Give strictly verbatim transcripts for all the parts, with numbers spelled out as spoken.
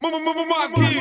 Мозги!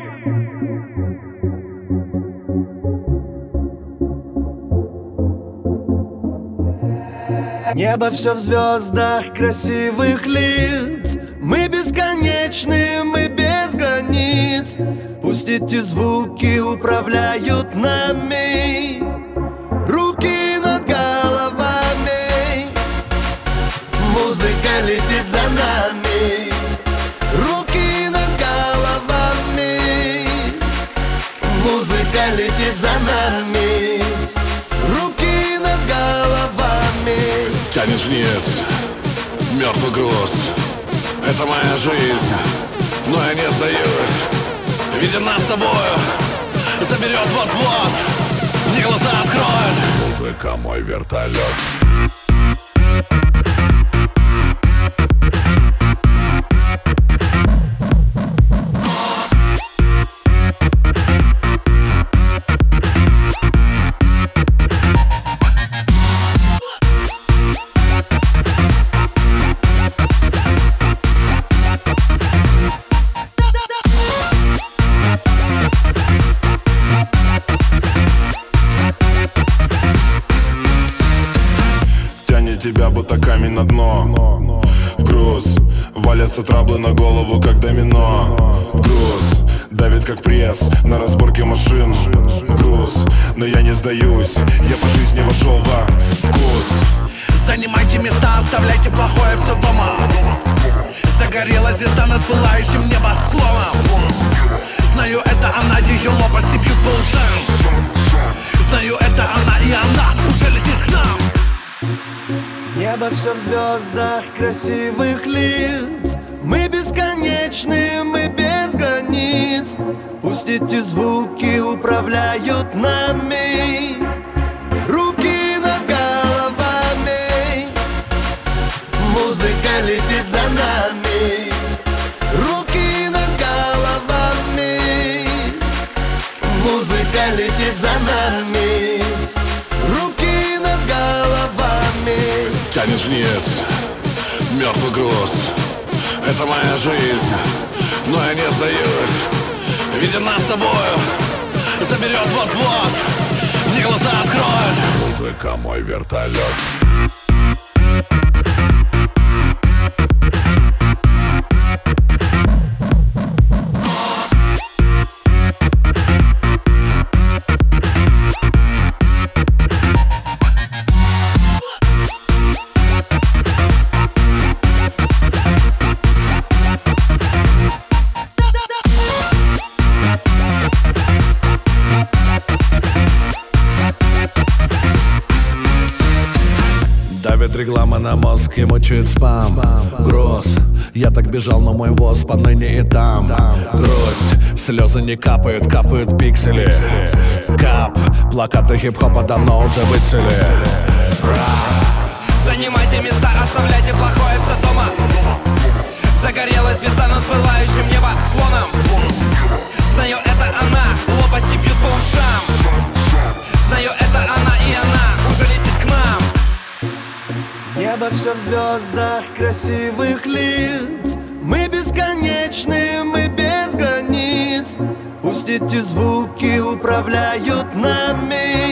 Небо все в звездах красивых лиц. Мы бесконечны, мы без границ. Пусть эти звуки управляют нами. Руки над головами. Музыка летит за нами. Руки над головами. Музыка летит за нами. Руки над головами. Тянет вниз мертвый груз. Это моя жизнь, но я не сдаюсь. Видя нас с собою, заберет вот-вот. Мне глаза откроет. Музыка мой вертолет. Тебя будто камень на дно. Груз, валятся траблы на голову, как домино. Груз, давит как пресс на разборке машин. Груз, но я не сдаюсь, я по жизни вошел во вкус. Занимайте места, оставляйте плохое все дома. Загорела звезда над пылающим небосклоном. Знаю, это она, ее лопасти бьют по ушам. Знаю, это она, и она уже летит к нам. Небо все в звездах красивых лиц. Мы бесконечны, мы без границ. Пусть эти звуки управляют нами. Руки над головами. Музыка летит за нами. Руки над головами. Музыка летит за нами. Руки над головами. Тянет вниз мертвый груз. Это моя жизнь, но я не сдаюсь. Видя нас с собою, заберет вот-вот. Мне глаза откроет. Музыка мой вертолет. Давит реклама на мозг и мучает спам. Груз, я так бежал, но мой воз поныне и там. Грусть, слезы не капают, капают пиксели. Кап, плакаты хип-хопа давно уже выцвели. Занимайте места, оставляйте плохое все дома. Загорела звезда над пылающим небосклоном. Знаю, это она, лопасти бьют по ушам. Знаю, это она, и она уже летит к нам. Небо все в звездах красивых лиц. Мы бесконечны, мы без границ. Пусть эти звуки управляют нами.